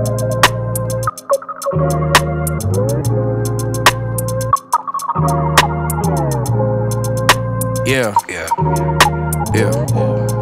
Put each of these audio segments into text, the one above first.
Yeah. Whoa.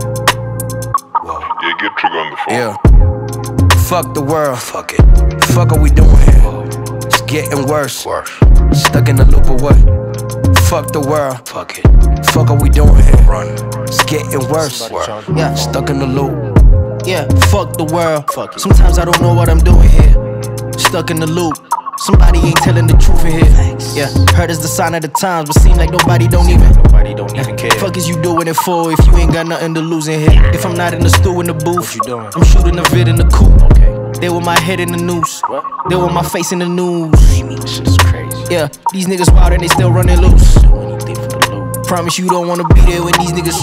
Yeah, get Trigger on the phone. Yeah. Fuck the world. Fuck it. Fuck are we doing here? It's getting worse. Stuck in the loop of what? Fuck the world. Fuck it. Fuck are we doing here? Run. It's getting worse. Yeah. Stuck in the loop. Yeah. Fuck the world. Fuck it. Sometimes I don't know what I'm doing here. Stuck in the loop. Somebody ain't telling the truth in here. Yeah, heard it's the sign of the times, but seem like nobody don't even care. Fuck is you doing it for if you ain't got nothing to lose in here? If I'm not in the stew in the booth, I'm shooting a vid in the coupe. They with my head in the noose. They with my face in the news. This shit is crazy. Yeah, these niggas wild and they still running loose. Promise you don't wanna be there when these niggas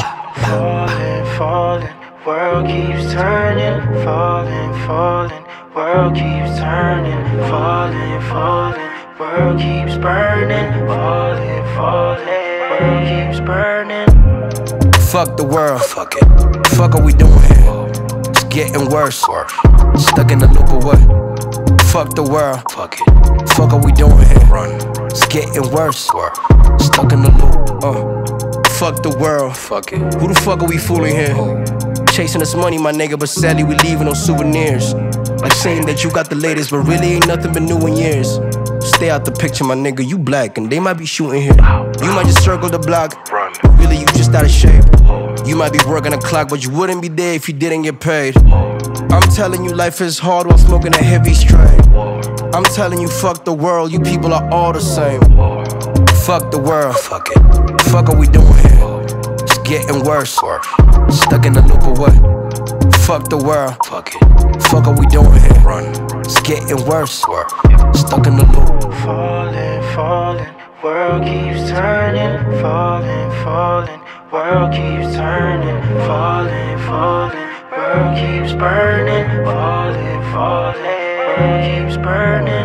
falling, world keeps turning, falling, world keeps turning, falling, world keeps burning, falling, world keeps burning. Fuck the world, fuck it. Fuck are we doing here? It's getting worse. Stuck in the loop of what? Fuck the world, fuck it. Fuck are we doing here? Run. It's getting worse. Stuck in the loop. Fuck the world, fuck it. Who the fuck are we fooling here? Chasing this money, my nigga, but sadly we leaving on souvenirs. Like saying that you got the latest, but really ain't nothing been new in years. Stay out the picture, my nigga, you black, and they might be shooting here. You might just circle the block, but really you just out of shape. You might be working a clock, but you wouldn't be there if you didn't get paid. I'm telling you life is hard while smoking a heavy strain. I'm telling you fuck the world, you people are all the same. Fuck the world, fuck it. Fuck are we doing here? It's getting worse. Stuck in the loop of what? Fuck the world, fuck it. Fuck are we doing here? Run. It's getting worse. Stuck in the loop. Falling, world keeps turning, falling, world keeps turning, falling, world keeps burning, falling, world keeps burning.